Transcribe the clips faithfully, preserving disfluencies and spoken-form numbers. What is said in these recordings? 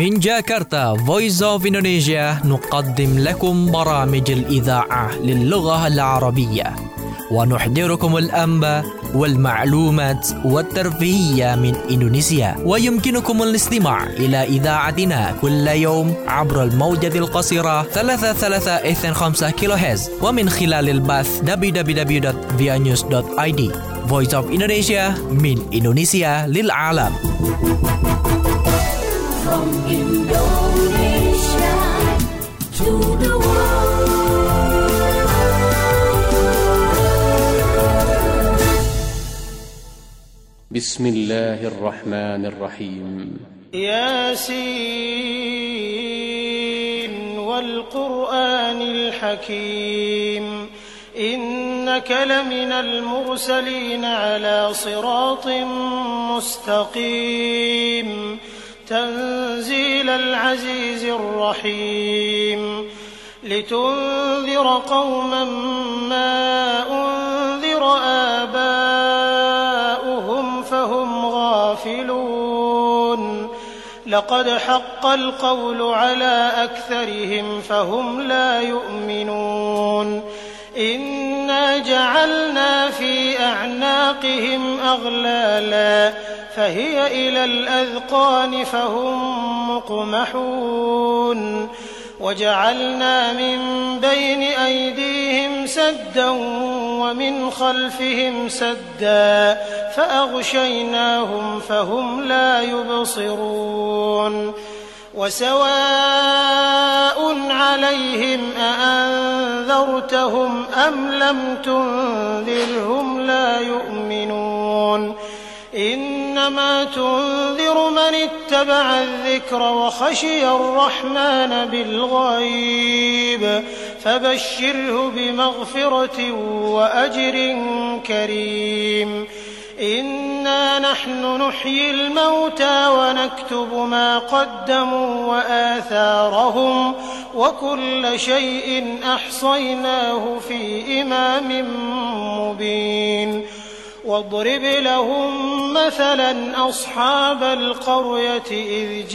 من جاكرتا Voice of Indonesia نقدم لكم برامج الإذاعة للغة العربية ونحضركم الأنباء والمعلومات والترفيهية من إندونيسيا. ويمكنكم الاستماع إلى إذاعتنا كل يوم عبر الموجة القصيرة ثلاثة ثلاثة اثنين خمسة كيلو هرتز ومن خلال البث دبليو دبليو دبليو دوت via news دوت i d. Voice of Indonesia من إندونيسيا للعالم. From Indonesia to the world. بسم الله الرحمن الرحيم. ياسين والقرآن الحكيم إنك لمن المرسلين على صراط مستقيم تنزيل العزيز الرحيم لتنذر قوما ما أنذر آباؤهم فهم غافلون لقد حق القول على أكثرهم فهم لا يؤمنون إنا جعلنا في أعناقهم أغلالا فهي إلى الأذقان فهم مقمحون وجعلنا من بين أيديهم سدا ومن خلفهم سدا فأغشيناهم فهم لا يبصرون وسواء عليهم أأنذرتهم أم لم تنذرهم لا يؤمنون إنما تنذر من اتبع الذكر وخشي الرحمن بالغيب فبشره بمغفرة وأجر كريم إنا نحن نحيي الموتى ونكتب ما قدموا وآثارهم وكل شيء أحصيناه في إمام مبين واضرب لهم مثلا أصحاب القرية إذ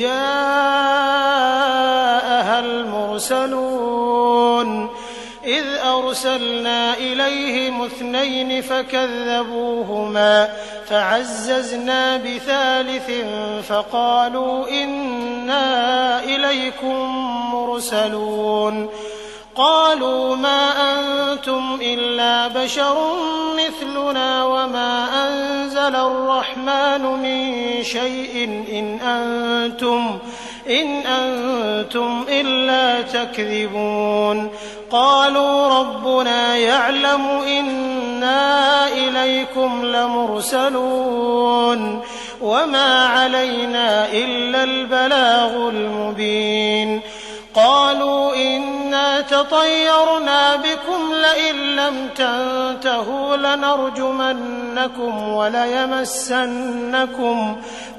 جاءها المرسلون إذ أرسلنا إليهم اثنين فكذبوهما فعززنا بثالث فقالوا إنا إليكم مرسلون قالوا ما أنتم إلا بشر مثلنا وما أنزل الرحمن من شيء إن أنتم إن أنتم إلا تكذبون قالوا ربنا يعلم إنا إليكم لمرسلون وما علينا إلا البلاغ المبين قالوا إنا تطيرنا بكم لئن لم تنتهوا لنرجمنكم وليمسنكم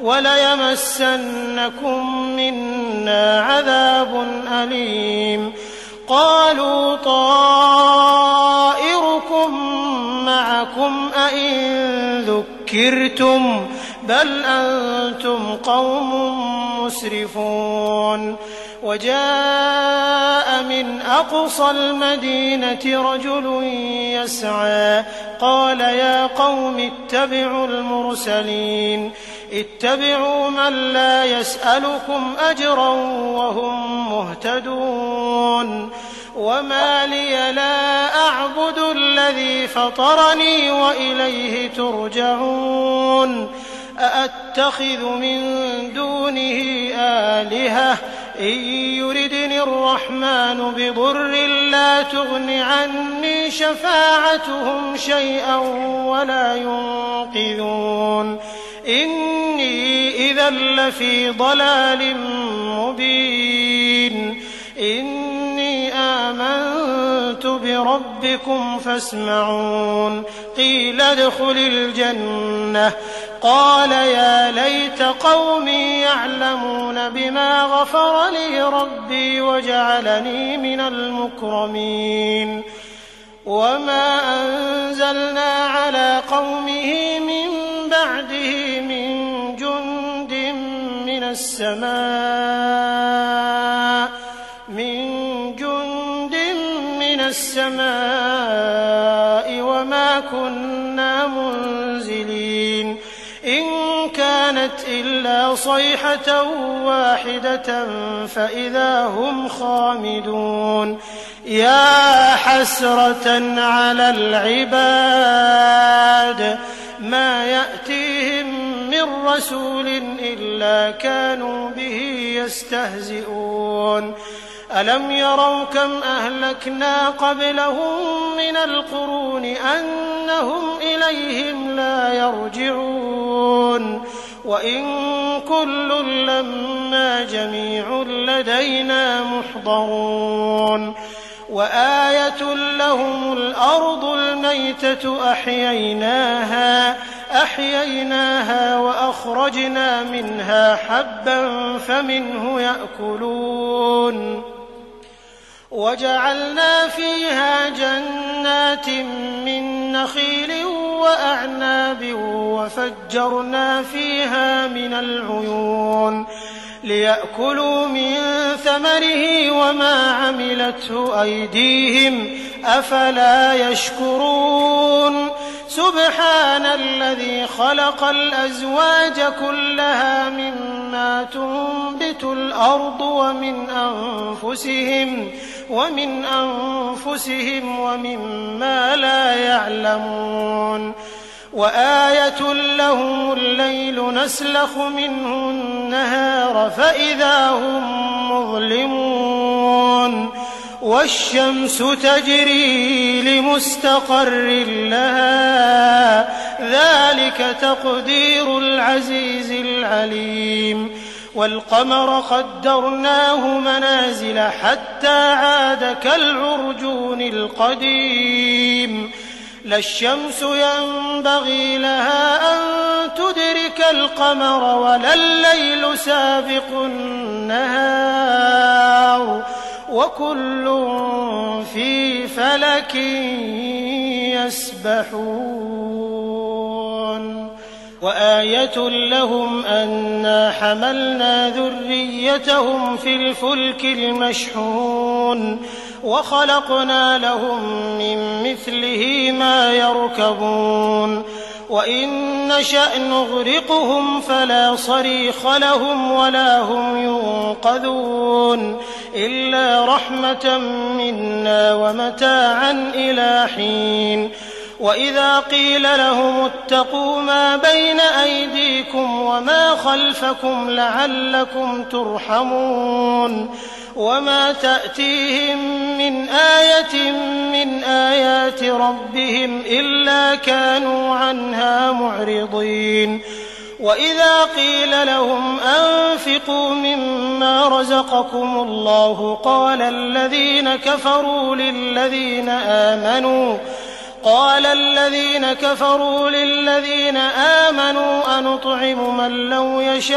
وليمسنكم منا عذاب أليم قالوا طائركم معكم أئن ذكرتم بل أنتم قوم مسرفون وجاء من أقصى المدينة رجل يسعى قال يا قوم اتبعوا المرسلين اتبعوا من لا يسألكم أجرا وهم مهتدون وما لي لا أعبد الذي فطرني وإليه ترجعون أأتخذ من دونه آلهة إن يردني الرحمن بضر لا تغن عني شفاعتهم شيئا ولا ينقذون إني إذا لفي ضلال مبين إني آمنت بربكم فاسمعون قيل ادخل الجنة قال يا ليت قومي يعلمون بما غفر لي ربي وجعلني من المكرمين وما أنزلنا على قومه من بعده من جند من السماء السماء وما كنا منزلين إن كانت إلا صيحة واحدة فإذا هم خامدون يا حسرة على العباد ما يأتيهم من رسول إلا كانوا به يستهزئون ألم يروا كم أهلكنا قبلهم من القرون أنهم إليهم لا يرجعون وإن كل لما جميع لدينا محضرون وآية لهم الأرض الميتة أحييناها أحييناها وأخرجنا منها حبا فمنه يأكلون وجعلنا فيها جنات من نخيل وأعناب وفجرنا فيها من العيون ليأكلوا من ثمره وما عملته أيديهم أفلا يشكرون سبحان الذي خلق الأزواج كلها مما تنبت الأرض ومن أنفسهم ومن أنفسهم ومما لا يعلمون وآية لهم الليل نسلخ منه النهار فإذا هم مظلمون والشمس تجري لمستقر لها ذلك تقدير العزيز العليم والقمر قدرناه منازل حتى عاد كالعرجون القديم لا الشمس ينبغي لها أن تدرك القمر ولا الليل سابق النهار وكل في فلك يسبحون وآية لهم أنا حملنا ذريتهم في الفلك المشحون وخلقنا لهم من مثله ما يركبون وإن نشأ نغرقهم فلا صريخ لهم ولا هم ينقذون إلا رحمة منا ومتاعا إلى حين وإذا قيل لهم اتقوا ما بين أيديكم وما خلفكم لعلكم ترحمون وما تأتيهم من آية من آيات ربهم إلا كانوا عنها معرضين وإذا قيل لهم أنفقوا مما رزقكم الله قال الذين كفروا للذين آمنوا قال الذين كفروا للذين آمنوا أنطعم من لو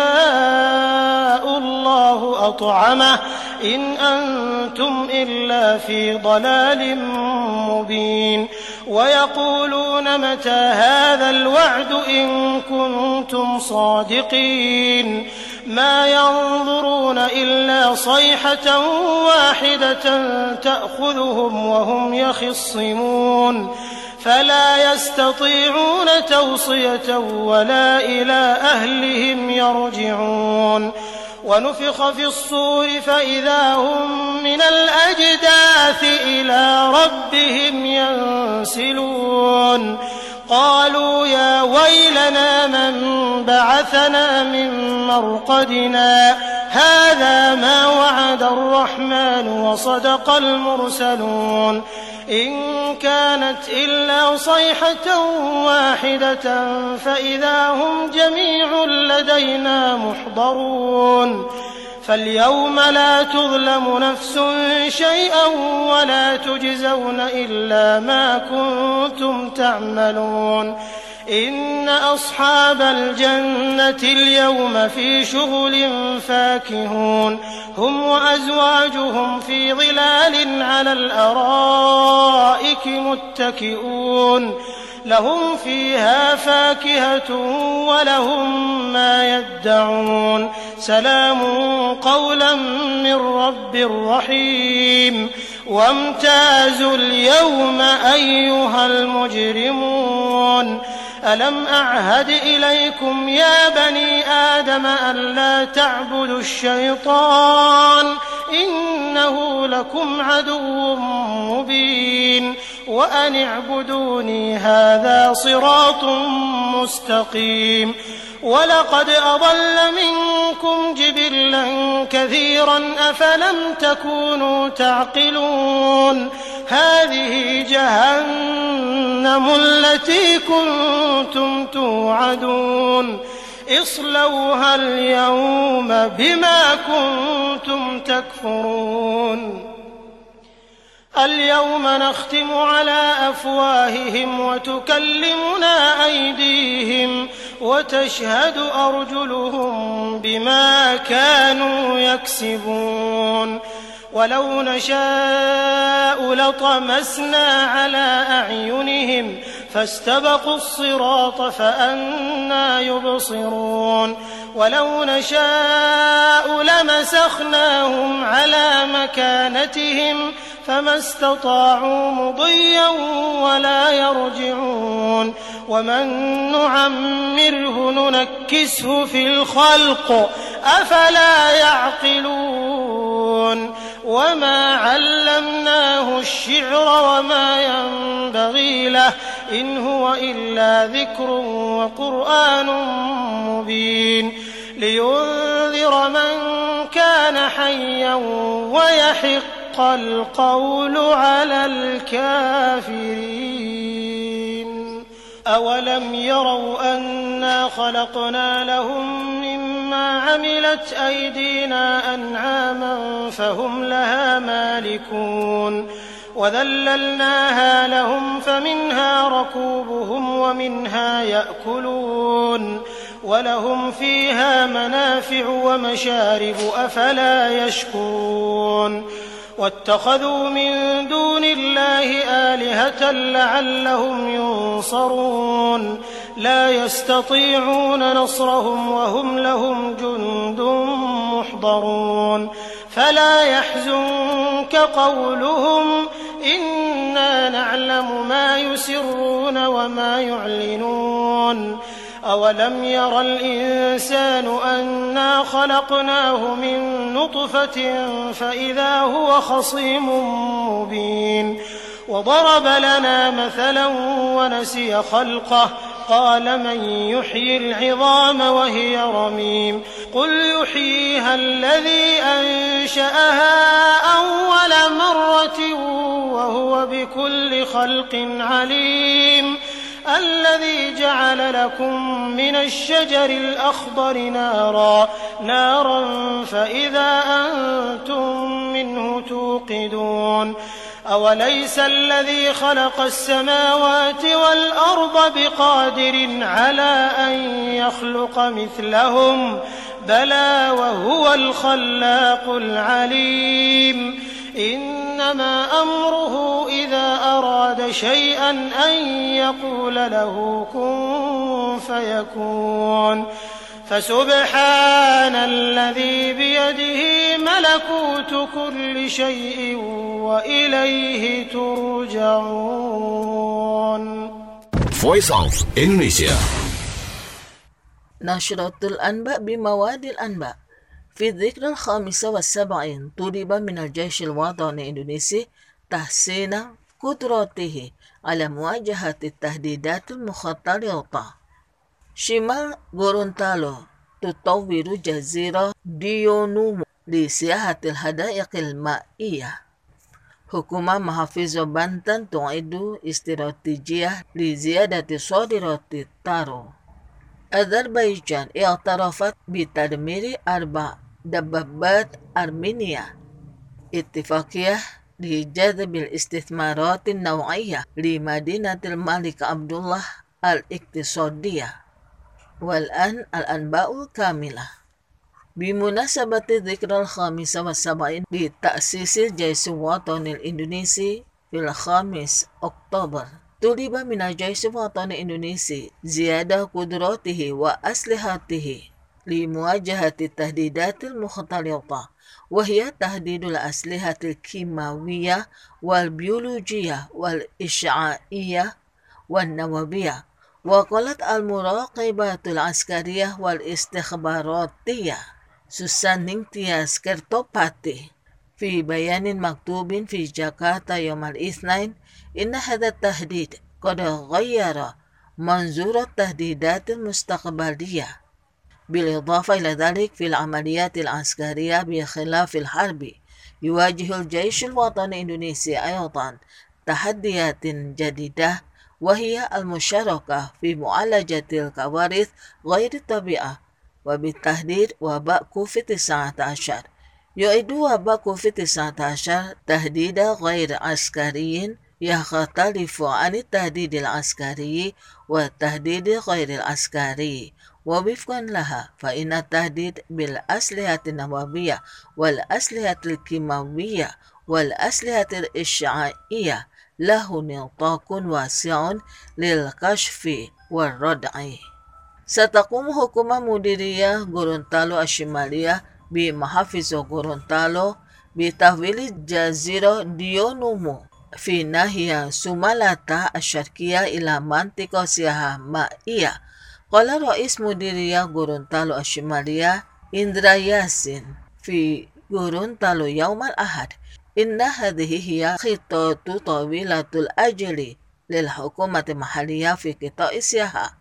يشاء الله أطعمه إن أنتم إلا في ضلال مبين ويقولون متى هذا الوعد إن كنتم صادقين ما ينظرون إلا صيحة واحدة تأخذهم وهم يخصمون فلا يستطيعون توصية ولا إلى أهلهم يرجعون ونفخ في الصور فإذا هم من الأجداث إلى ربهم ينسلون قالوا يا ويلنا من بعثنا من مرقدنا هذا ما وعد الرحمن وصدق المرسلون إن كانت إلا صيحة واحدة فإذا هم جميع لدينا محضرون فاليوم لا تظلم نفس شيئا ولا تجزون إلا ما كنتم تعملون إن أصحاب الجنة اليوم في شغل فاكهون هم وأزواجهم في ظلال على الأرائك متكئون لهم فيها فاكهة ولهم ما يدعون سلام قولا من رب رحيم وامتازوا اليوم أيها المجرمون ألم أعهد إليكم يا بني آدم ألا تعبدوا الشيطان إنه لكم عدو مبين وأن اعبدوني هذا صراط مستقيم ولقد أضل منكم جبلا كثيرا أفلم تكونوا تعقلون هذه جهنم التي كنتم توعدون اصلوها اليوم بما كنتم تكفرون اليوم نختم على أفواههم وتكلمنا أيديهم وتشهد أرجلهم بما كانوا يكسبون ولو نشاء لطمسنا على أعينهم فاستبقوا الصراط فأنى يبصرون ولو نشاء لمسخناهم على مكانتهم فما استطاعوا مضيا ولا يرجعون ومن نعمره ننكسه في الخلق أفلا يعقلون وما علمناه الشعر وما ينبغي له إن هو إلا ذكر وقرآن مبين لينذر من كان حيا ويحق القول على الكافرين أولم يروا أنا خلقنا لهم مما عملت أيدينا أنعاما فهم لها مالكون وذللناها لهم فمنها ركوبهم ومنها يأكلون ولهم فيها منافع ومشارب أفلا يشكرون واتخذوا من دون الله آلهة لعلهم ينصرون لا يستطيعون نصرهم وهم لهم جند محضرون فلا يحزنك قولهم إنا نعلم ما يسرون وما يعلنون أولم ير الإنسان أنا خلقناه من نطفة فإذا هو خصيم مبين وضرب لنا مثلا ونسي خلقه قال من يحيي العظام وهي رميم قل يحييها الذي أنشأها أول مرة وهو بكل خلق عليم الذي جعل لكم من الشجر الأخضر نارا نارا فإذا أنتم منه توقدون أوليس الذي خلق السماوات والأرض بقادر على أن يخلق مثلهم بلى وهو الخلاق العليم إنما أمره إذا أراد شيئا أن يقول له كن فيكون فسبحان الذي بيده ملكوت كل شيء وإليه ترجعون. Voice of Indonesia. نشرة الأنباء بمواد الأنباء في الذكرى الخامسة والسبعين طلب من الجيش الوطني الإندونيسي تحسين قدراته على مواجهة التهديدات المختلطة. شمال غورونتالو تطور جزيرة ديونومو لسياحة الحدائق المائية. حكومة محافظة بانتان تعد استراتيجية لزيادة صادرات التارو. أذربيجان اعترفت بتدمير أربع دبابات أرمينيا. اتفاقية لجذب الاستثمارات النوعية لمدينة الملك عبد الله الاقتصادية. والآن الأنباء الكاملة. بمناسبة الذكرى الخامسة والسبعين لتأسيس الجيش الوطني الإندونيسي في الخامس أكتوبر طلب من الجيش الوطني الإندونيسي زيادة قدراته وأسلحته لمواجهة التهديدات المختلطة، وهي تهديد الأسلحة الكيماوية والبيولوجية والإشعاعية والنووية. وقالت المراقبة العسكرية والاستخباراتية سوسان نينتياس كرتوباتي في بيان مكتوب في جاكرتا يوم الاثنين إن هذا التهديد قد غير منظور التهديدات المستقبلية، بالإضافة إلى ذلك في العمليات العسكرية بخلاف الحرب يواجه الجيش الوطني الإندونيسي أيضا تحديات جديدة، وهي المشاركة في معالجة الكوارث غير الطبيعية، وبالتحديد وباء كوفيد تسعة عشر. يعد وباء كوفيد تسعة عشر تهديدا غير عسكري يختلف عن التهديد العسكري والتهديد غير العسكري، ووفقا لها فإن التهديد بالأسلحة النووية والأسلحة الكيماوية والأسلحة الإشعاعية له نطاق واسع للكشف والردع. ستقوم حكومة مديرية غورونتالو الشمالية بمحافظة غورونتالو بتحويل جزيرة ديونومو في ناحية سومالاتا الشرقية إلى منطقة سياحة مائية. قال رئيس مديرية غورونتالو الشمالية إندرا ياسين في غورونتالو يوم الأحد إن هذه هي خطة طويلة الأجل للحكومة المحلية في قطاع السياحة،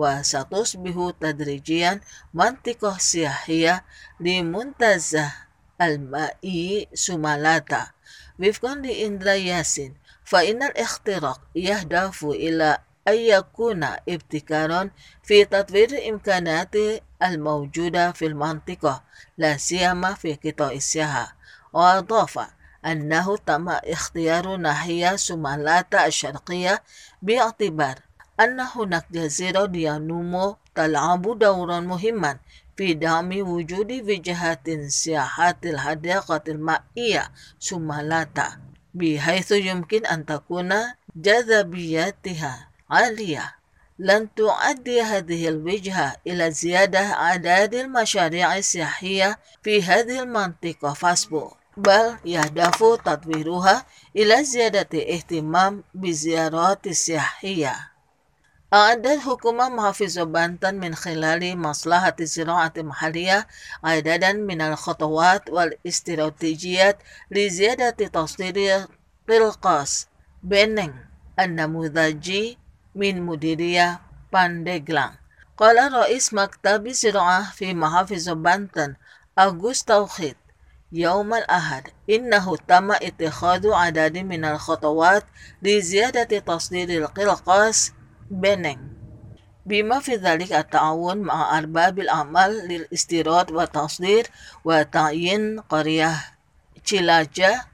وستصبح تدريجيا منطقة سياحية لمنتزه المائي سومالاتا. وفقا لإندرا ياسين فإن الاختراق يهدف إلى أن يكون ابتكارا في تطوير الإمكانات الموجودة في المنطقة لا سيما في قطاع السياحة. وأضاف أنه تم اختيار ناحية سومالاتا الشرقية باعتبار أن هناك جزيرة ديونومو تلعب دورا مهما في دعم وجود وجهات سياحة الحديقة المائية سومالاتا، بحيث يمكن أن تكون جاذبيتها عالية. لن تؤدي هذه الوجهة إلى زيادة أعداد المشاريع السياحية في هذه المنطقة فاسبو، بل يهدف تطويرها إلى زيادة اهتمام بالزيارات السياحية. أعدت حكومة محافظة بانتن من خلال مصلحة الزراعة المحلية عددا من الخطوات والاستراتيجيات لزيادة تصدير قلقاس بنين النموذجي من مديرية باندeglang. قال رئيس مكتب الزراعة في محافظة بانتن أغوست توخيت يوم الأحد إنه تم اتخاذ عدد من الخطوات لزيادة تصدير القلقاس بنين، بما في ذلك التعاون مع أرباب الأعمال للاستيراد والتصدير وتعيين قرية تشيلاجا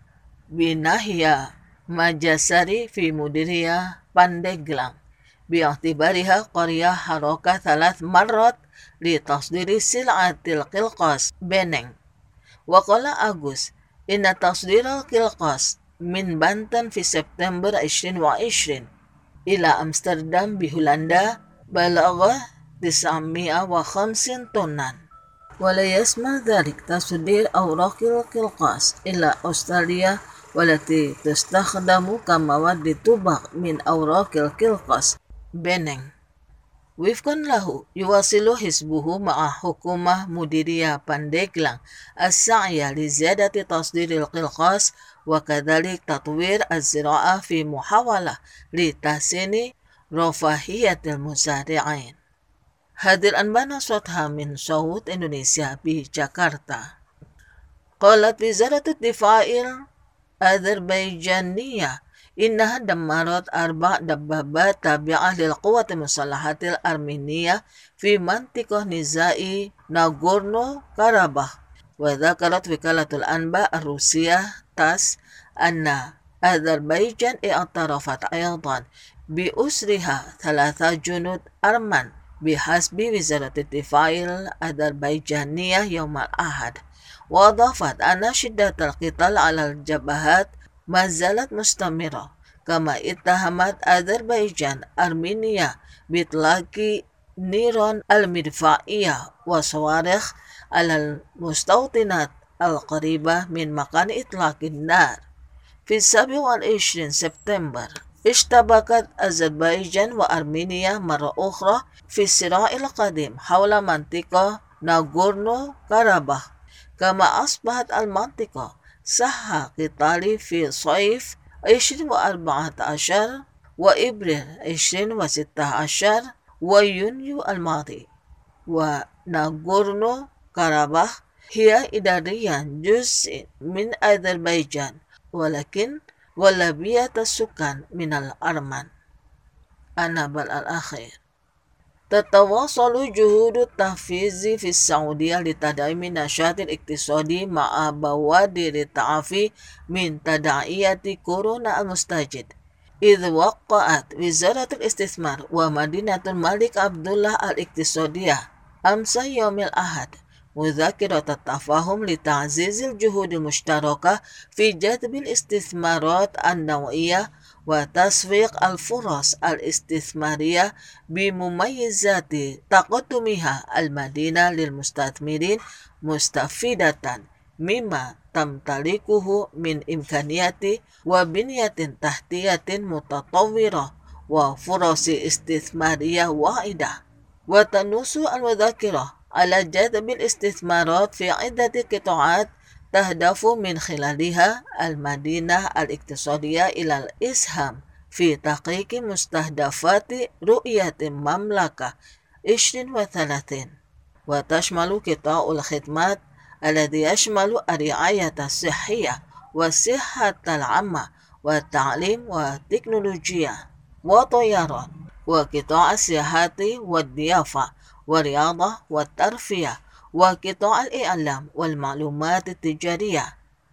بناحية ماجاساري في مديرية باندeglang باعتبارها قرية حركة ثلاث مرات لتصدير سلعة القلقاس بنين. وقال أغوست إن تصدير القلقاس من بانتن في سبتمبر ألفين وعشرين إلى أمستردام بهولندا بلغ تسعمائة وخمسين طنا، ولا يسمى ذلك تصدير أوراق القلقاس إلى أستراليا والتي تستخدم كمواد تبغ من أوراق القلقاس بنين. وفقا له يواصل حزبه مع حكومة مديرية باندeglang السعي لزيادة تصدير القلقاس وكذلك تطوير الزراعة في محاولة لتحسين رفاهية المزارعين. هذه الأنباء نشرتها من صوت إندونيسيا بجاكرتا. قالت وزارة الدفاع الأذربيجانية إنها دمرت أربع دبابات تابعة للقوات المسلحة الأرمينية في منطقة نزاع ناغورنو كاراباخ. وذكرت وكالة الأنباء الروسية تاس أن أذربيجان اعترفت أيضا بأسرها ثلاثة جنود أرمن بحسب وزارة الدفاع الأذربيجانية يوم الأحد. وأضافت أن شدة القتال على الجبهات ما زالت مستمرة، كما اتهمت أذربيجان أرمينيا بإطلاق النيران المدفعية وصواريخ على المستوطنات القريبة من مكان إطلاق النار. في السابع والعشرين سبتمبر اشتبكت أذربيجان وأرمينيا مرة أخرى في الصراع القديم حول منطقة ناغورنو كاراباخ، كما أصبحت المنطقة ساحة قتالي في صيف عشرين وأربعة عشر وإبريل عشرين وستة عشر ويونيو الماضي. وناغورنو كاراباخ هي إداريا جزء من أذربيجان، ولكن غالبية السكان من الأرمن. النبأ الأخير. تتواصل جهود التحفيز في السعودية لتدعيم النشاط الاقتصادي مع بوادر التعافي من تداعيات كورونا المستجد، إذ وقعت وزارة الاستثمار ومدينة الملك عبدالله الاقتصادية أمس يوم الأحد مذكرة التفاهم لتعزيز الجهود المشتركة في جذب الاستثمارات النوعية وتسويق الفرص الاستثمارية بمميزات تقدمها المدينة للمستثمرين، مستفيدة مما تمتلكه من إمكانيات وبنية تحتية متطورة وفرص استثمارية واعدة. وتنص المذكرة على جذب الاستثمارات في عدة قطاعات تهدف من خلالها المدينة الاقتصادية إلى الإسهام في تحقيق مستهدفات رؤية المملكة عشرين وثلاثين، وتشمل قطاع الخدمات الذي يشمل الرعاية الصحية والصحة العامة والتعليم والتكنولوجيا والطيران، وقطاع السياحة والضيافة والرياضة والترفيه، وقطاع الإعلام والمعلومات التجارية،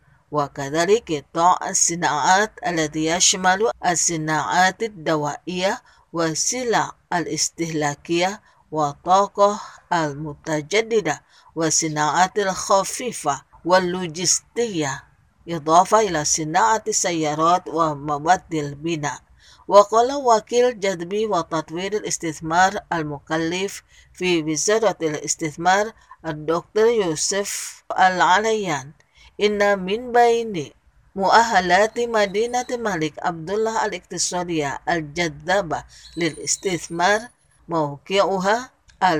وكذلك قطاع الصناعات الذي يشمل الصناعات الدوائية والسلع الاستهلاكية والطاقة المتجددة والصناعات الخفيفة واللوجستية، إضافة إلى صناعة السيارات ومواد البناء. وقال وكيل جذب وتطوير الاستثمار المكلف في وزارة الاستثمار الدكتور يوسف العليان إن من بين مؤهلات مدينة الملك عبدالله الاقتصادية الجذابة للاستثمار موقعها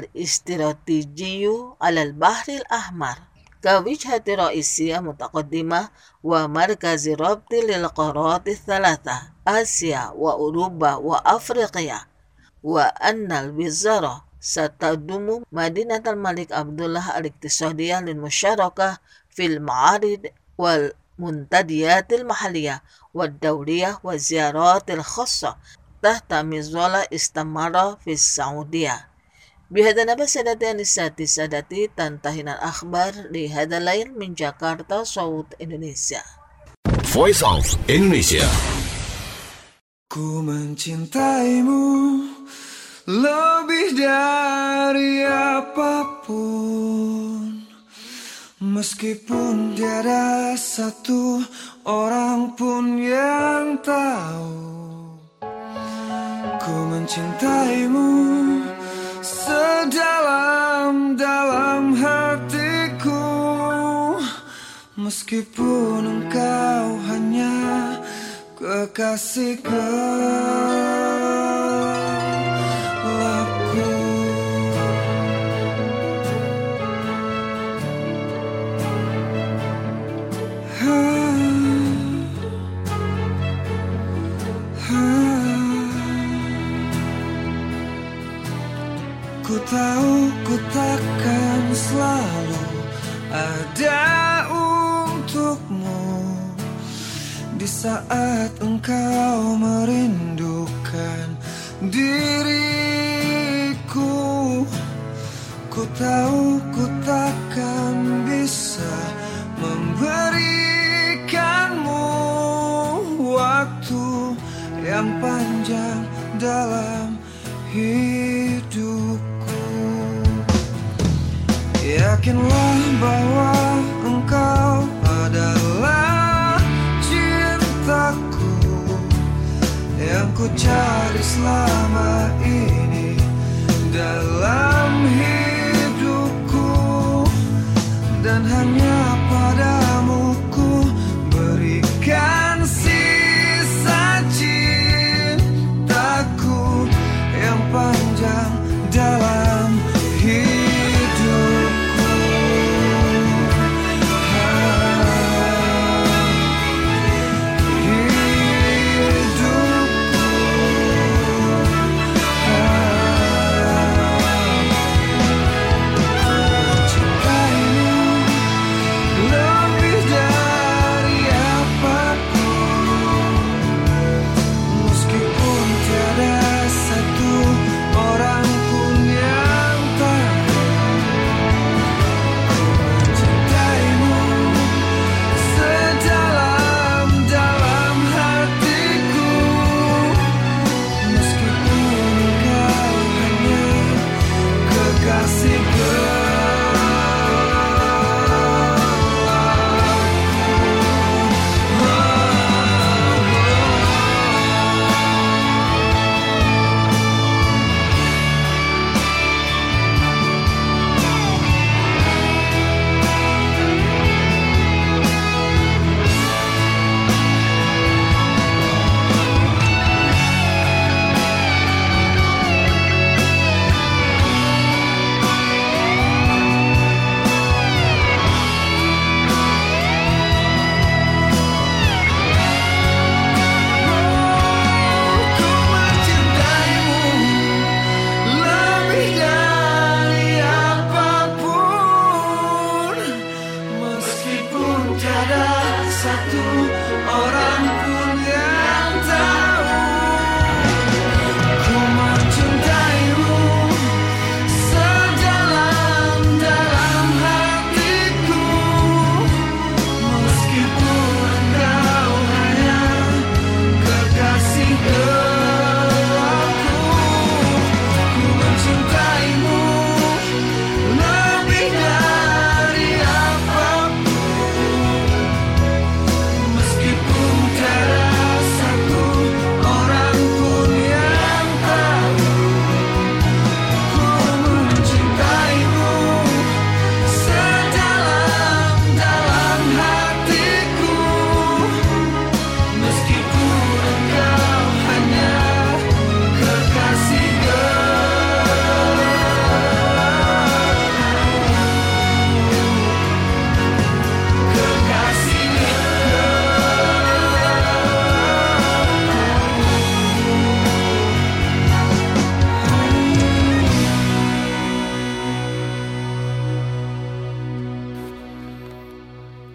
الاستراتيجي على البحر الأحمر كوجهة رئيسية متقدمة ومركز ربط للقارات الثلاثة آسيا وأوروبا وأفريقيا، وأن الوزارة ستضم مدينة الملك عبدالله الاقتصادية للمشاركة في المعارض والمنتديات المحلية والدولية والزيارات الخاصة تحت مظلة استمرار في السعودية. بهذا نبأ سادتي أنساتي سادتي تنتهينا الأخبار لهذا الليل من جاkarta صوت Indonesia. Voice of Indonesia. Ku mencintaimu lebih dari apapun, meskipun tiada satu orang pun yang tahu. Ku mencintaimu sedalam-dalam hatiku, meskipun engkau hanya kekasih gelapku. Ha, ha. Ku tahu ku takkan selalu ada untukmu di saat engkau merindukan diriku. Ku tahu ku takkan bisa memberikanmu waktu yang panjang dalam hidupku. Yakinlah bahwa engkau adalah cintaku yang ku cari selama ini dalam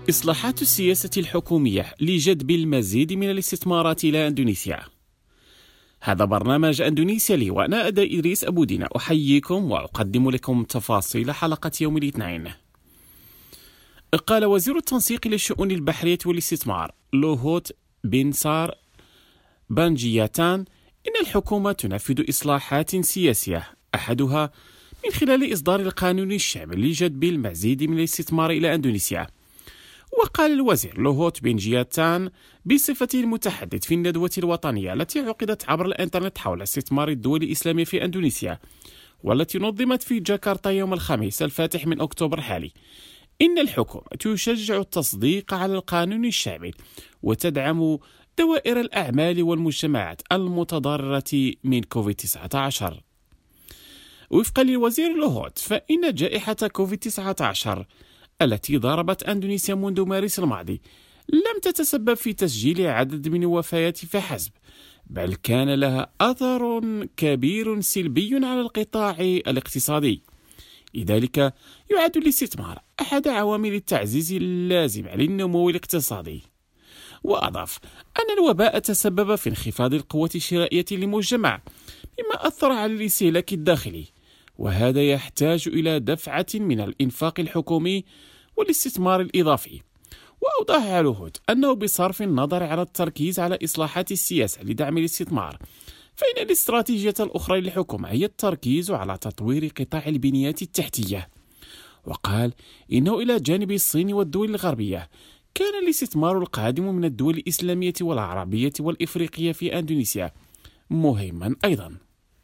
إصلاحات السياسة الحكومية لجذب المزيد من الاستثمارات إلى أندونيسيا. هذا برنامج أندونيسيا لي، وأنا أدا إدريس أبو دينا أحييكم وأقدم لكم تفاصيل حلقة يوم الاثنين. قال وزير التنسيق للشؤون البحرية والاستثمار لوهوت بنسار بانجياتان إن الحكومة تنفذ إصلاحات سياسية، أحدها من خلال إصدار القانون الشامل لجذب المزيد من الاستثمار إلى أندونيسيا. وقال الوزير لوهوت بنجياتان بصفته المتحدث في الندوة الوطنية التي عقدت عبر الإنترنت حول استثمار الدول الإسلامية في أندونيسيا والتي نظمت في جاكرتا يوم الخميس الفاتح من أكتوبر الحالي، إن الحكومة تشجع التصديق على القانون الشامل وتدعم دوائر الأعمال والمجتمعات المتضررة من كوفيد تسعة عشر. وفقا للوزير لوهوت فإن جائحة كوفيد تسعة عشر التي ضربت أندونيسيا منذ مارس الماضي لم تتسبب في تسجيل عدد من الوفيات فحسب، بل كان لها أثر كبير سلبي على القطاع الاقتصادي. لذلك يعد الاستثمار أحد عوامل التعزيز اللازمة للنمو الاقتصادي. وأضاف أن الوباء تسبب في انخفاض القوة الشرائية للمجتمع مما أثر على الاستهلاك الداخلي، وهذا يحتاج إلى دفعة من الإنفاق الحكومي والاستثمار الإضافي. وأوضح لوهوت أنه بصرف النظر عن التركيز على إصلاحات السياسة لدعم الاستثمار، فإن الاستراتيجية الأخرى للحكومة هي التركيز على تطوير قطاع البنيات التحتية. وقال إنه إلى جانب الصين والدول الغربية كان الاستثمار القادم من الدول الإسلامية والعربية والإفريقية في أندونيسيا مهما أيضا.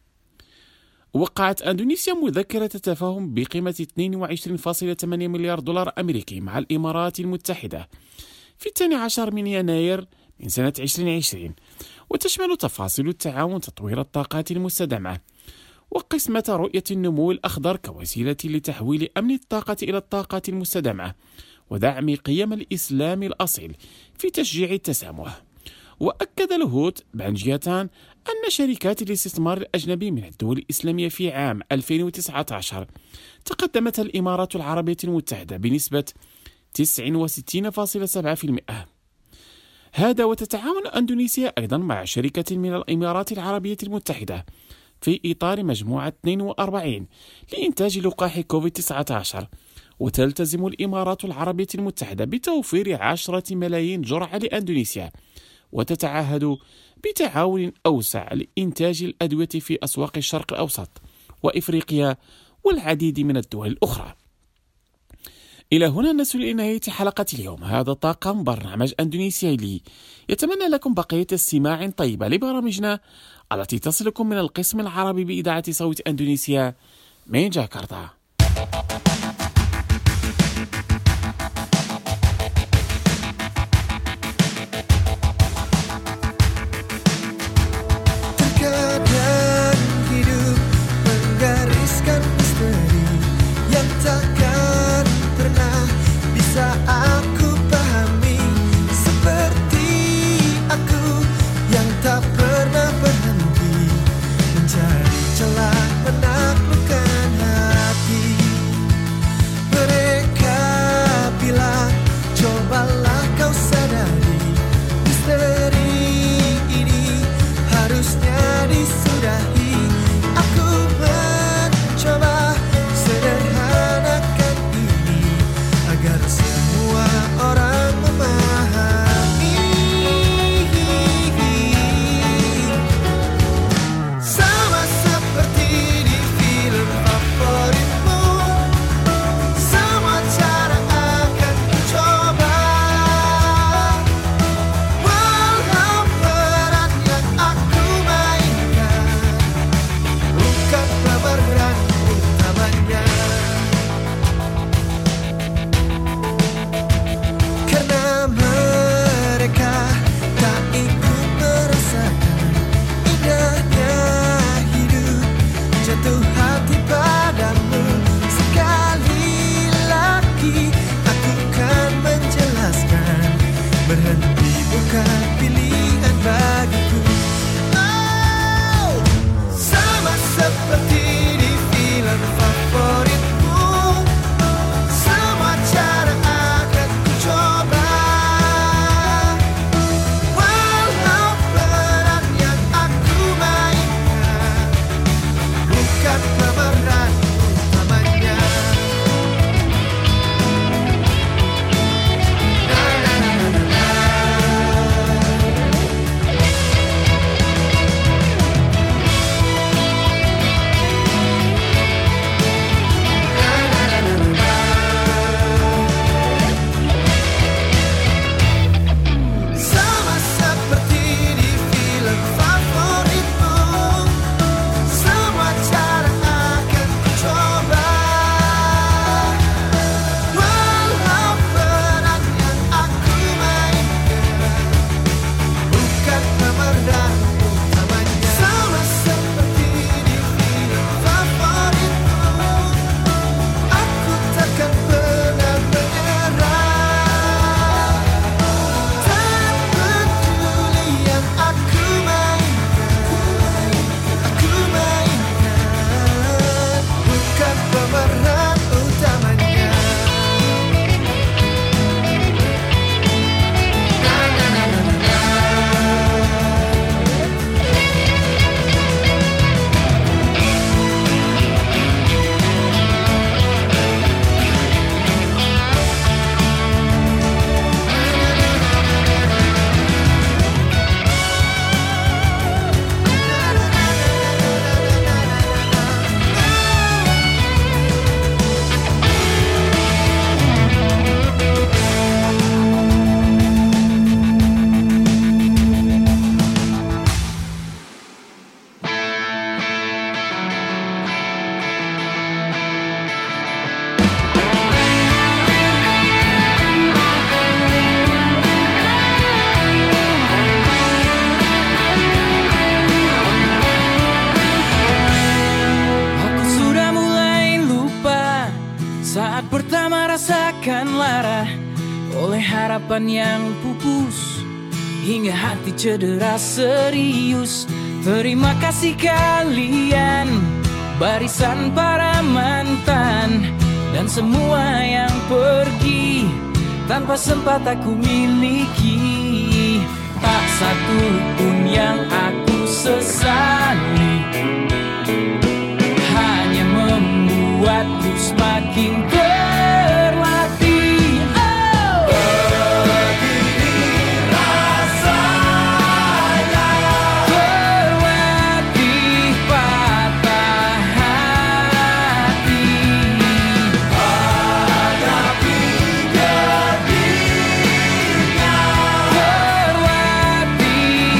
وقعت أندونيسيا مذكرة تفاهم بقيمة اثنين وعشرين فاصلة ثمانية مليار دولار أمريكي مع الإمارات المتحدة في الثاني عشر من يناير من سنة عشرين عشرين، وتشمل تفاصيل التعاون تطوير الطاقات المستدامة وقسمة رؤية النمو الأخضر كوسيلة لتحويل أمن الطاقة إلى الطاقات المستدامة ودعم قيم الإسلام الأصيل في تشجيع التسامح. وأكد لوهوت بانجياتان أن شركات الاستثمار الأجنبي من الدول الإسلامية في عام ألفين وتسعة عشر تقدمت الإمارات العربية المتحدة بنسبة تسعة وستين فاصلة سبعة بالمئة. هذا وتتعاون أندونيسيا أيضا مع شركة من الإمارات العربية المتحدة في إطار مجموعة اثنين وأربعين لإنتاج لقاح كوفيد تسعة عشر، وتلتزم الإمارات العربية المتحدة بتوفير عشرة ملايين جرعة لأندونيسيا، وتتعهد بتعاون أوسع لإنتاج الأدوية في أسواق الشرق الأوسط وإفريقيا والعديد من الدول الأخرى. إلى هنا نصل إلى نهاية حلقة اليوم. هذا طاقم برنامج أندونيسيا لي يتمنى لكم بقية استماع طيبة لبرامجنا التي تصلكم من القسم العربي بإذاعة صوت أندونيسيا من جاكرتا. Terkadang hidup menggariskan misteri yang takkan pernah bisa aku pahami, seperti aku yang tak pernah berhenti mencari celah menaklukkan hati. Mereka bilang cobalah kau sadari misteri ini harusnya disudahi. Aku mencoba sederhanakan ini agar semua orang memahami. Sama seperti di harapan yang pupus, hingga hati cedera serius. Terima kasih kalian, barisan para mantan, dan semua yang pergi tanpa sempat aku miliki. Tak satu pun yang aku sesali, hanya membuatku semakin terlatih. Oh! Begini rasanya terlatih patah hati, hadapi jadinya, terlatih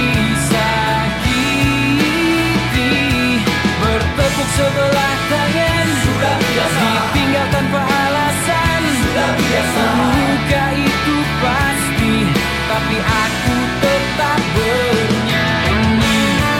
disakiti, bertepuk sebelah tangan, sudah biasa, ditinggal tanpa alasan, sudah biasa, luka itu pasti, tapi aku tetap bernyanyi.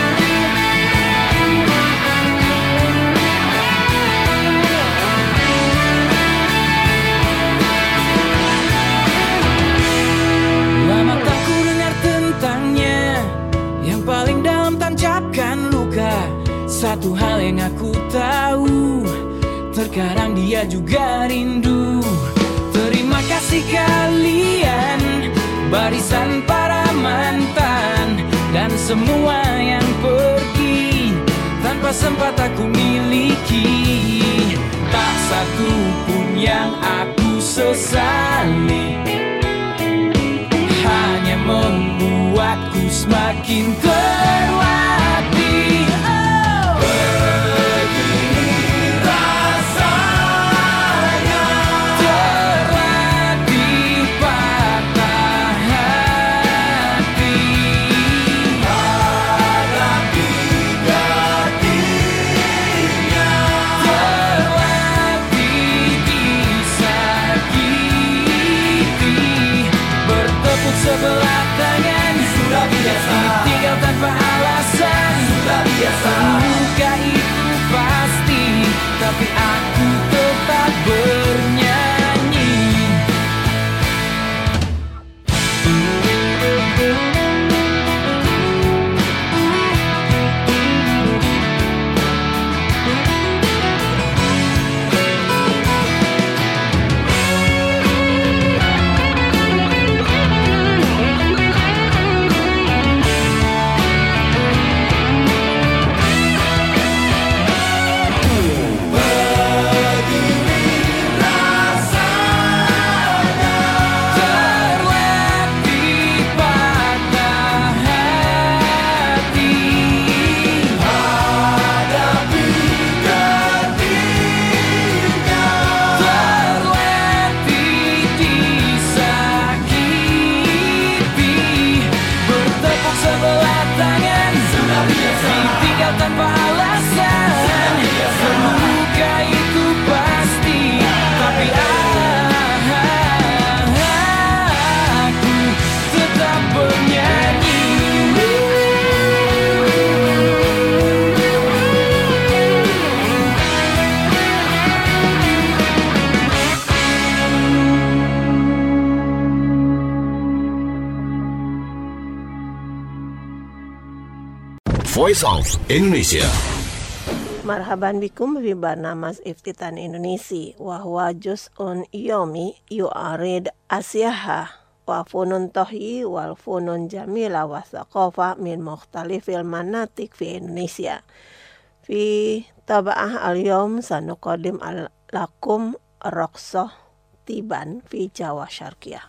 Lama tak ku dengar tentangnya, yang paling dalam tancapkan luka. Satu hal yang aku tahu, terkadang dia juga rindu. Terima kasih kalian, barisan para mantan, dan semua yang pergi tanpa sempat aku miliki. Tak satu pun yang aku sesali, hanya membuatku semakin terlatih. Oh! Begini rasanya terlatih patah hati, hadapi jadinya, terlatih disakiti, bertepuk sebelah tangan, sudah biasa, ditinggal tanpa alasan, sudah biasa, luka itu pasti, tapi aku tetap bernyanyi. Terlatih patah hati, hadapi jadinya, terlatih disakiti, bertepuk sebelah tangan, sudah biasa, ditinggal tanpa alasan, luka itu pasti, tapi aku tetap bernyanyi. Voice of Indonesia. Marhaban bikum fi barnamas Iftitan Indonesia wa huwa juz'un yomi yu'arid asyaha wa funun tohyi wal funun jamila wa thaqafa min mukhtalifil manatik fi Indonesia. Fi taba'ah al-yawm sanuqadim al-lakum raqsah tiban fi Jawa Syarqiyah.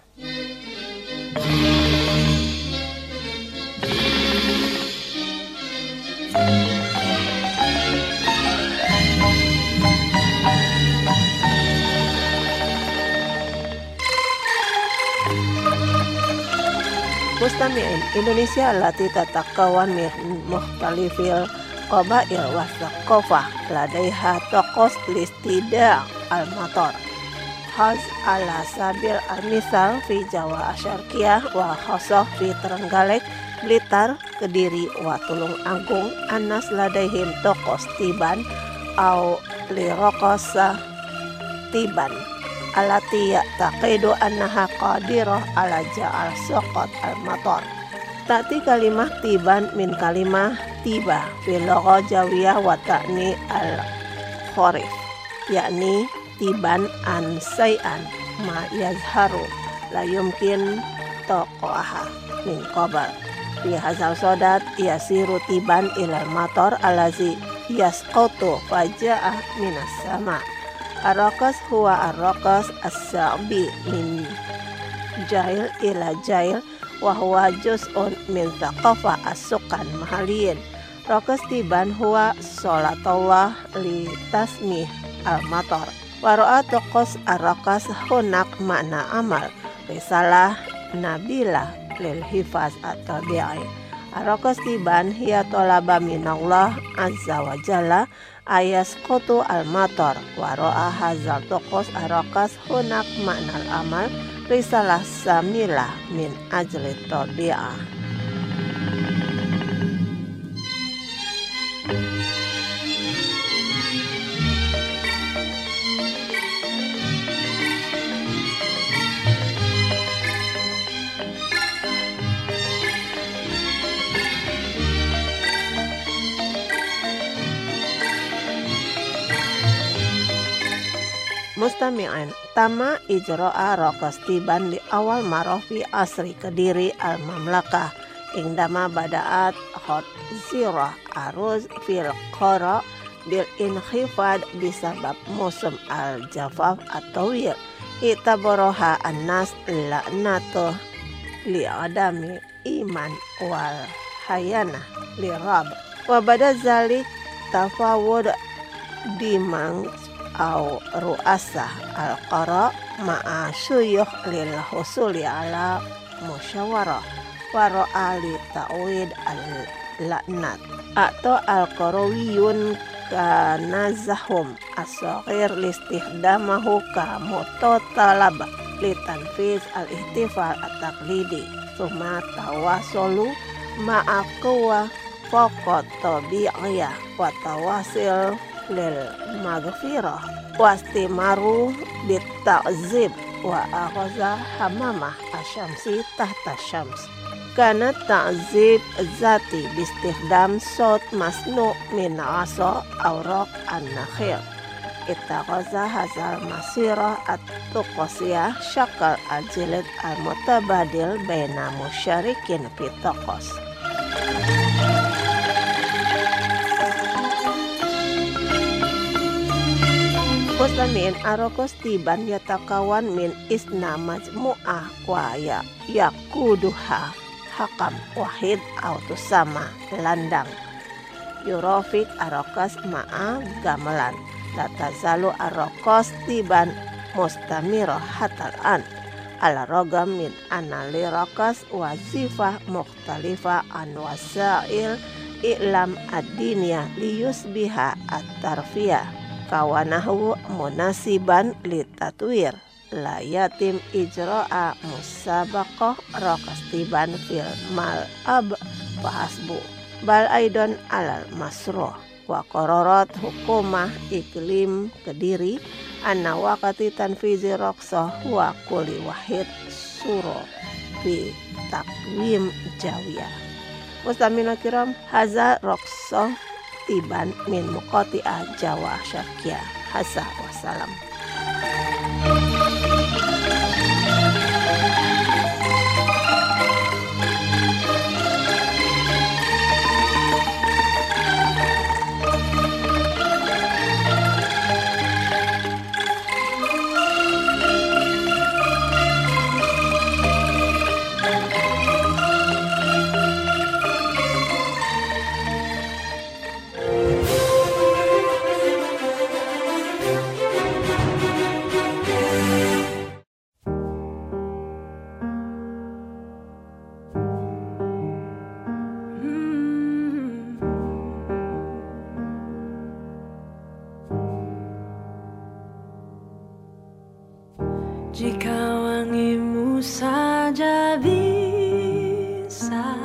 Mustami'in, Indonesia allati tatakawan min mukhtalifil qabail wa thaqafah ladaiha taqos listida al-matar khas ala sabil al-misal fi Jawa Syarqiyah wa khasah fi Trenggalek, Blitar, Kediri, wa Tulung Agung, Anas ladaihim taqos tiban au liroqasa tiban alati ya'taqidu annaha qadirah ala ja'al suqat al-matar. Ta'ti kalimah tiban min kalimah tiba fil lughah jawiyah wa ta'ni al-kharif, yakni tiban an say'an ma yazharu la yumkin taqaha min qabl. Fi hadzal sodat yasiru tiban ilal matar alazi yasqutu faja'ah minas sama. Ar-raqas huwa ar-raqas as-sa'bi min jail ila jail wa huwa juz'un min thaqafah as-sukan mahaliyin. Raqas tiban huwa sholatullah li tasmih al-matar. Wa ra'atu qas ar-raqas hunak makna amal risalah nabila lil hifaz at-tabi'i. Ar-raqas tiban hiya talaba minallah azza wa jalla ayas qutu al-matar wa ra'a hadzal tuqus ar-raqas hunak makna al-amal risalah samilah min ajli tabi'ah. Mustami'an tama ijra'a raqas tiban di awal marah fi asri Kediri al-Mamlakah indama bada'at hot zirah aruz fil qara bil inkhifad bisabab musim al-jafaf at-tawil itabaraha an-nas la'natuh li'adami iman wal hayana lirab wa bada zalik tafawud dimang au ru'asa al-qara ma'a syuyukh lil husuli ala musyawarah wa ra'ali ta'wid al-la'nat atau al-qarawiyun kanazahum as-saghir listihdamahu ka mutotalab litanfiz al-ihtifal at-taqlidi summa tawasulu ma'a quwa faqat tabi'iyah wa tawasil lil maghfirah wastimaru bita'zib wa aghaza hamamah asyamsi tahta syams kana ta'zib zati bistikhdam sot masnu min asa awraq an-nakhil itaghaza hazal masirah at-tuqasiyah syakal al-jilid al-mutabadil baina musyarikin fitaqas. Muslimin arokos tiban yatakawan min isna majmu'ah wa ya yakuduha hakam wahid autus sama landang yurofik arokos ma'a gamelan latazalu arokos tiban mustamirah hatal an ala rogam min anali rokos wazifah mukhtalifah an wasail i'lam ad-diniyah liyusbiha at-tarfiyah kawanahu munasiban litatwir la yatim ijra'a musabaqah raqas tiban fil mal'ab wa hasbu bal aidan alal masruh wa qararat hukumah iklim Kediri anna waqati tanfizi raqsah wa kulli wahid suro fi takwim jawiyah. Mustamina kiram haza raqsah tiban min muqati'ah Jawa Syarqiyah. Hasa wassalam. Jika wangimu saja bisa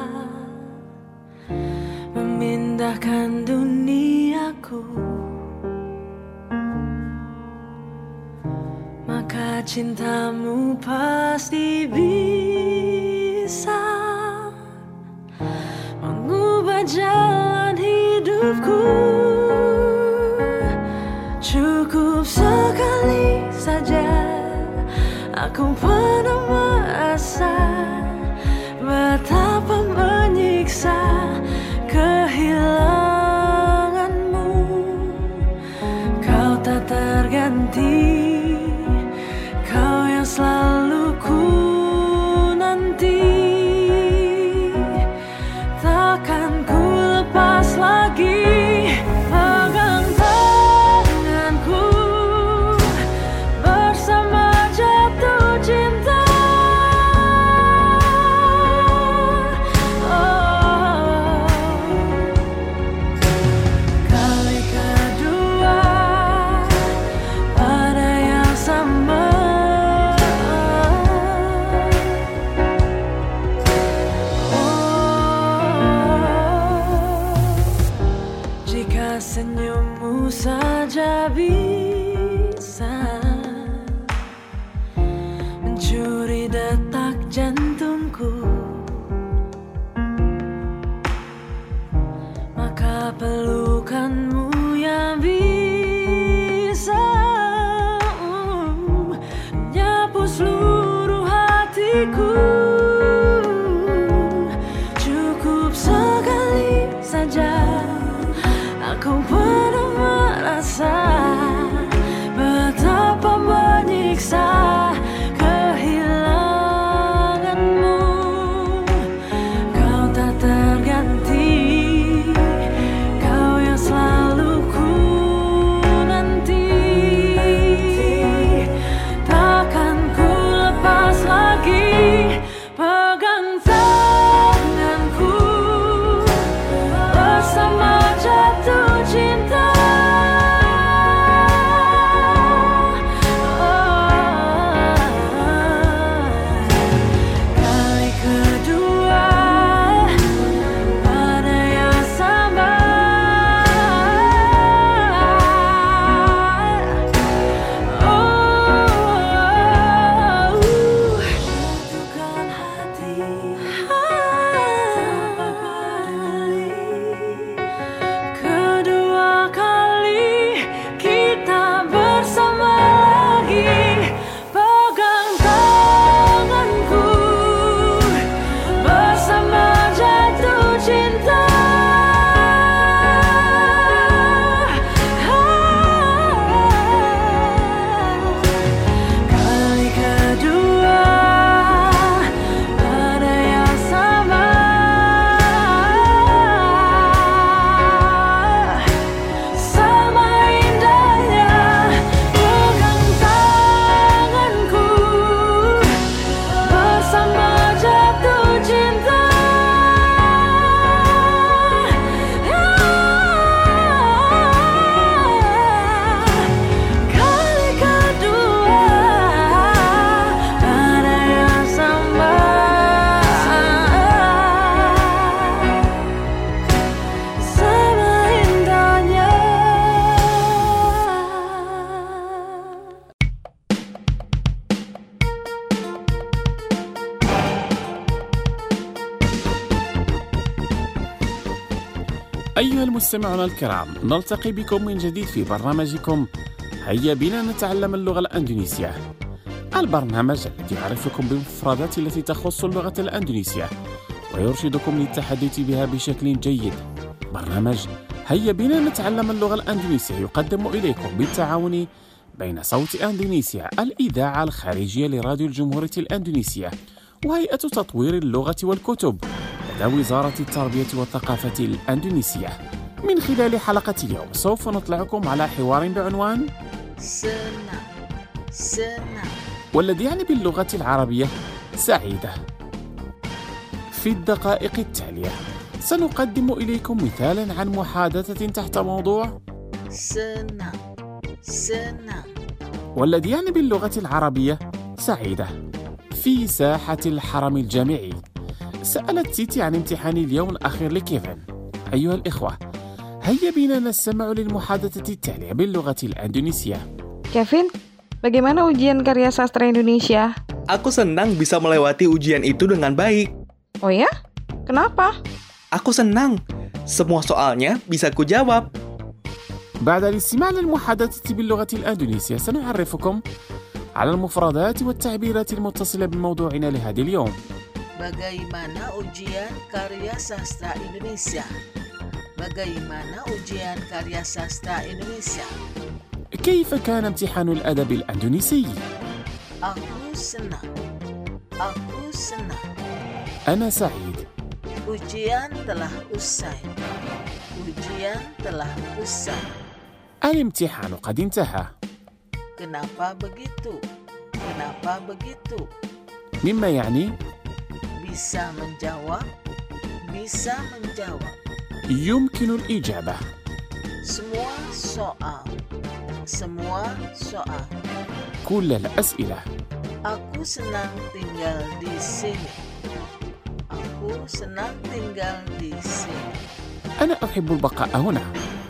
memindahkan duniaku, maka cintamu pasti bisa mengubah jalan hidupku. Cukup sekali saja aku pernah merasa betapa menyiksa kehilanganmu. Kau tak terganti, kau yang selalu ku nanti. Takkan ku lepas lagi pegang tanganku bersama jatuh cinta. Oh, kali kedua pada yang sama. Jika senyummu saja bisa mencuri detak jantungku, maka pelukanmu yang bisa uh, menyapu seluruh hatiku. Cukup sekali saja aku pernah merasa betapa menyiksa kehilanganmu. Kau tak terganti, kau yang selalu ku nanti. Takkan ku lepas lagi pegang tanganku bersama jatuh cinta. Kali kedua pada yang sama. Oh, jatuhkan hati tanpa peduli. Kedua kali kita bersama lagi. Pegang tanganku bersama jatuh cinta. Kali kedua pada yang sama. Sama indahnya pegang tanganku bersama jatuh cinta. Kali kedua pada yang sama. Sama indahnya. أيها المستمعون الكرام، نلتقي بكم من جديد في برنامجكم هيا بنا نتعلم اللغة الأندونيسية، البرنامج الذي يعرفكم بالمفردات التي تخص اللغة الأندونيسية ويرشدكم للتحدث بها بشكل جيد. برنامج هيا بنا نتعلم اللغة الأندونيسية يقدم إليكم بالتعاون بين صوت أندونيسيا، الإذاعة الخارجية لراديو الجمهورية الأندونيسية، وهيئة تطوير اللغة والكتب لدى وزارة التربية والثقافة الأندونيسية. من خلال حلقة اليوم سوف نطلعكم على حوار بعنوان Senang, senang. والذي يعني باللغة العربية سعيدة. في الدقائق التالية سنقدم إليكم مثالا عن محادثة تحت موضوع Senang, senang. والذي يعني باللغة العربية سعيدة. في ساحة الحرم الجامعي سألت تيتي عن امتحان اليوم الأخير لكيفن. أيها الإخوة، هيا بنا نستمع للمحادثة التالية باللغة الأندونيسية. Kevin, bagaimana ujian karya sastra Indonesia? Aku senang bisa melewati ujian itu dengan baik. Oh ya? Kenapa? Aku senang. Semua soalnya bisa kujawab. بعد الاستماع للمحادثة باللغة الأندونيسية سنعرفكم على المفردات والتعبيرات المتصلة بموضوعنا لهذا اليوم. Bagaimana ujian karya sastra Indonesia? Bagaimana ujian karya sastra Indonesia? كيف كان امتحان الأدب الأندونيسي؟ Aku senang. Aku senang. أنا سعيد. Ujian telah usai. Ujian telah usai. الامتحان قد انتهى. Kenapa begitu? Kenapa begitu? مما يعني Bisa menjawab. Bisa menjawab. يمكن الإجابة. Semua soal. Semua soal. كل الأسئلة. Aku senang tinggal di sini. Aku senang tinggal di sini. أنا أحب البقاء هنا.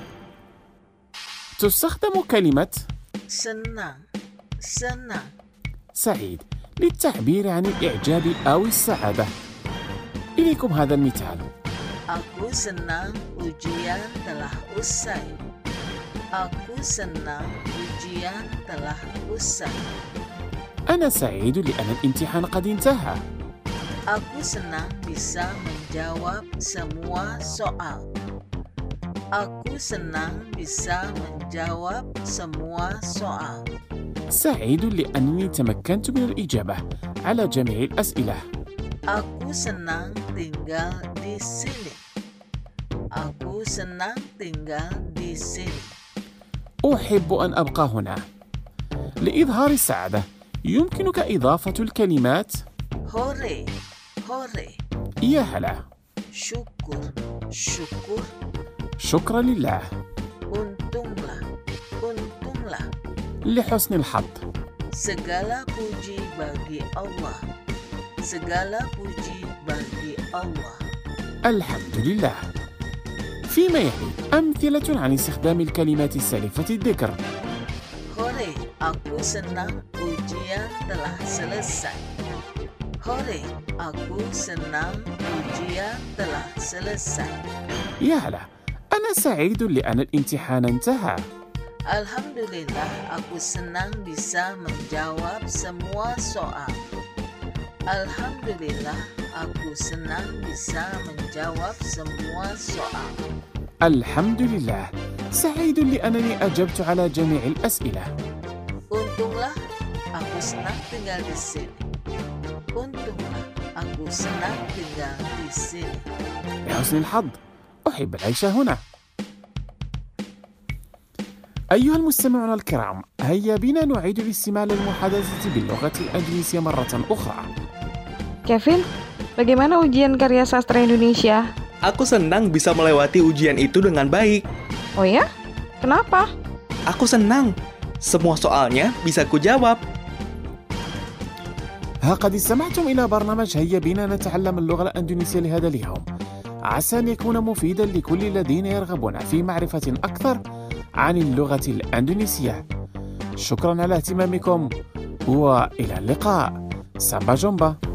تستخدم كلمة Senang. Senang. سعيد للتعبير عن الإعجاب أو السعادة. إليكم هذا المثال. Aku senang ujian telah usai. Aku senang ujian telah usai. أنا سعيد لأن الامتحان قد انتهى. Aku senang bisa menjawab semua soal. Aku senang bisa menjawab semua soal. سعيد لأنني تمكنت من الإجابة على جميع الأسئلة. Aku senang tinggal di sini. Aku senang tinggal di sini. أحب أن أبقى هنا. لإظهار السعادة يمكنك إضافة الكلمات Hore, hore. يا هلا. Syukur, syukur. شكرا لله. Untunglah, untunglah. لحسن الحظ. Segala puji bagi Allah. Segala puji bagi Allah. الحمد لله. فيما يلي أمثلة عن استخدام الكلمات السالفة الذكر. Hore, aku senang ujian telah selesai. Hore, aku senang ujian telah selesai. يا هلا. أنا سعيد لأن الامتحان انتهى. Alhamdulillah, aku senang bisa menjawab semua soal. Alhamdulillah, aku senang bisa menjawab semua soal. الحمد لله. سعيد لأنني أجبت على جميع الأسئلة. Untunglah, aku senang tinggal di sini. Untunglah, aku senang tinggal di sini. لحسن الحظ أحب العيش هنا. أيها المستمعون الكرام، هيا بنا نعيد الاستماع للمحادثة باللغة الإنجليزية مرة أخرى. Kevin, bagaimana ujian karya sastra Indonesia? Aku senang bisa melewati ujian itu dengan baik. Oh ya? Kenapa? Aku senang. Semua soalnya bisa kujawab. ها قد استمعتم إلى برنامج هيا بنا نتعلم اللغة الإندونيسية لهذا اليوم. عسى أن يكون مفيدا لكل الذين يرغبون في معرفة أكثر عن اللغة الإندونيسية. شكرا على اهتمامكم وإلى اللقاء. سامبا جومبا.